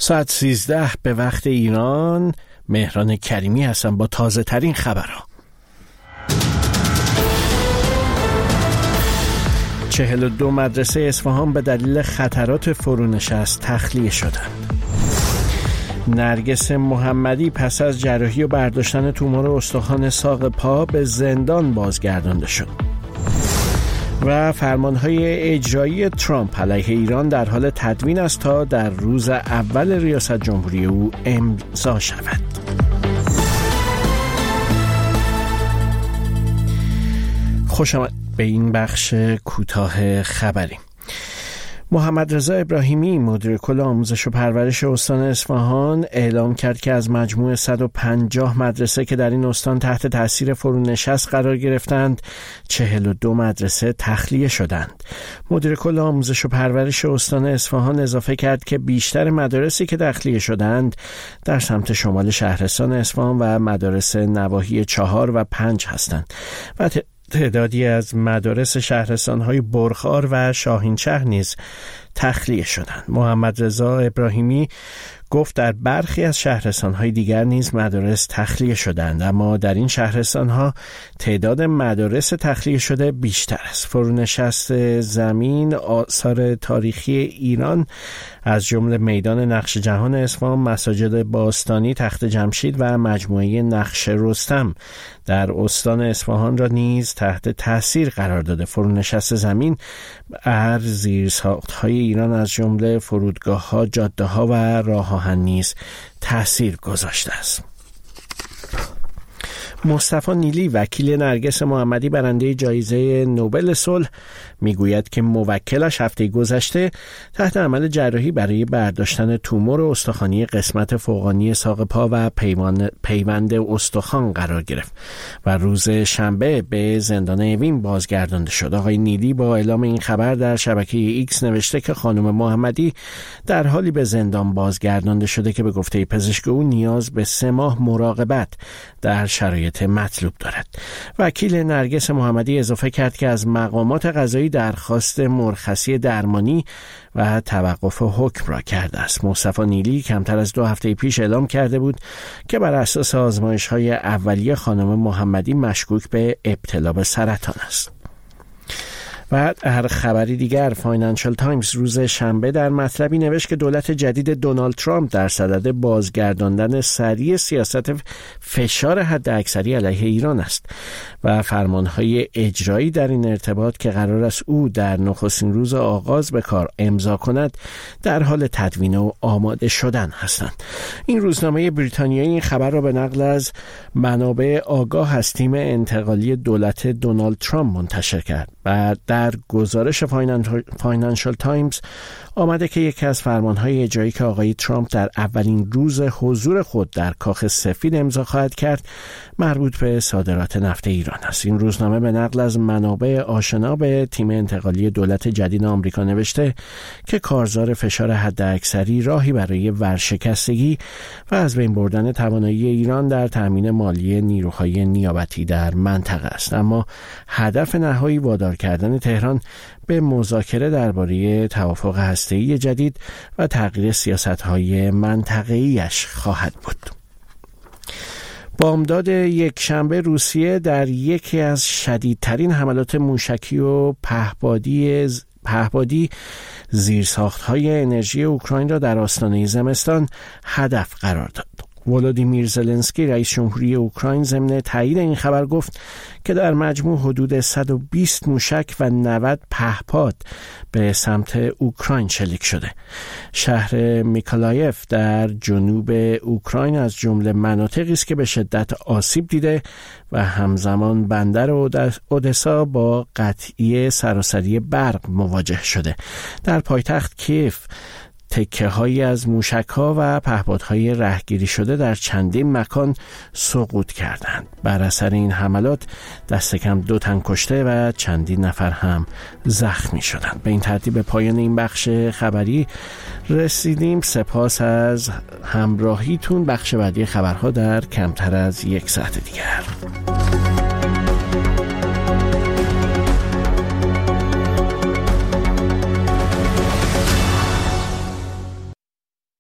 ساعت 13 به وقت ایران. مهران کریمی هستم با تازه ترین خبرها. 42 مدرسه اصفهان به دلیل خطرات فرونشست تخلیه شدند. نرگس محمدی پس از جراحی و برداشتن تومور استخوان ساق پا به زندان بازگردانده شد. و فرمانهای اجرایی ترامپ علیه ایران در حال تدوین است تا در روز اول ریاست جمهوری او امضا شود. خوش آمد به این بخش کوتاه خبری. محمد رضا ابراهیمی مدیر کل آموزش و پرورش استان اصفهان اعلام کرد که از مجموع 150 مدرسه که در این استان تحت تاثیر فرونشست قرار گرفتند 42 مدرسه تخلیه شدند. مدیر کل آموزش و پرورش استان اصفهان اضافه کرد که بیشتر مدارسی که تخلیه شدند در سمت شمال شهرستان اصفهان و مدارس نواحی 4 و 5 هستند و تعدادی از مدارس شهرستان‌های برخار و شاهینشهر نیز تخلیه شدند. محمد رضا ابراهیمی گفت در برخی از شهرستان‌های دیگر نیز مدارس تخلیه شدند، اما در این شهرستان‌ها تعداد مدارس تخلیه شده بیشتر است. فرونشست زمین آثار تاریخی ایران از جمله میدان نقش جهان اصفهان، مساجد باستانی تخت جمشید و مجموعه نقش رستم در استان اصفهان را نیز تحت تاثیر قرار داده. فرونشست زمین بر زیرساخت‌های ایران از جمله فرودگاه‌ها، جاده‌ها و راه‌آهن نیز تاثیر گذاشته است. مصطفی نیلی وکیل نرگس محمدی برنده جایزه نوبل صلح میگوید که موکلش هفته گذشته تحت عمل جراحی برای برداشتن تومور استخوانی قسمت فوقانی ساق پا و پیوند استخوان قرار گرفت و روز شنبه به زندان اوین بازگردانده شد. آقای نیلی با اعلام این خبر در شبکه ایکس نوشته که خانم محمدی در حالی به زندان بازگردانده شده که به گفته پزشک او نیاز به 3 ماه مراقبت در شرایط مطلوب دارد. وکیل نرگس محمدی اضافه کرد که از مقامات قضایی درخواست مرخصی درمانی و توقف حکم را کرده است. مصطفی نیلی کمتر از 2 هفته پیش اعلام کرده بود که بر اساس آزمایش‌های اولیه خانم محمدی مشکوک به ابتلا به سرطان است. و در خبری دیگر فاینانشال تایمز روز شنبه در مطلبی نوشت که دولت جدید دونالد ترامپ در صدد بازگرداندن سریع سیاست فشار حداکثری علیه ایران است و فرمانهای اجرایی در این ارتباط که قرار است او در نخستین روز آغاز به کار امضا کند در حال تدوین و آماده شدن هستند. این روزنامه بریتانیایی این خبر را به نقل از منابع آگاه از تیم انتقالی دولت دونالد ترامپ منتشر کرد و در گزارش فاینانشال تایمز آمده که یکی از فرمانهای اجرایی که آقای ترامپ در اولین روز حضور خود در کاخ سفید امضا خواهد کرد مربوط به صادرات نفت ایران است. این روزنامه به نقل از منابع آشنا به تیم انتقالی دولت جدید آمریکا نوشته که کارزار فشار حداکثری راهی برای ورشکستگی و از بین بردن توانایی ایران در تامین مالی نیروهای نیابتی در منطقه است، اما هدف نهایی وادار کردن تهران به مذاکره درباره توافق هسته‌ای جدید و تغییر سیاست‌های منطقه‌ایش خواهد بود. بامداد یک شنبه روسیه در یکی از شدیدترین حملات موشکی و پهپادی زیرساخت‌های انرژی اوکراین را در آستانه زمستان هدف قرار داد. ولودیمیر زلنسکی رئیس جمهوری اوکراین ضمن تایید این خبر گفت که در مجموع حدود 120 موشک و 90 پهپاد به سمت اوکراین شلیک شده. شهر میکولایف در جنوب اوکراین از جمله مناطقی است که به شدت آسیب دیده و همزمان بندر اودسا با قطعی سراسری برق مواجه شده. در پایتخت کیف تکه هایی از موشک ها و پهپادهای رهگیری شده در چندین مکان سقوط کردند. بر اثر این حملات دست کم 2 تن کشته و چندین نفر هم زخمی شدند. به این ترتیب به پایان این بخش خبری رسیدیم. سپاس از همراهیتون. بخش بعدی خبرها در کمتر از 1 ساعت دیگر.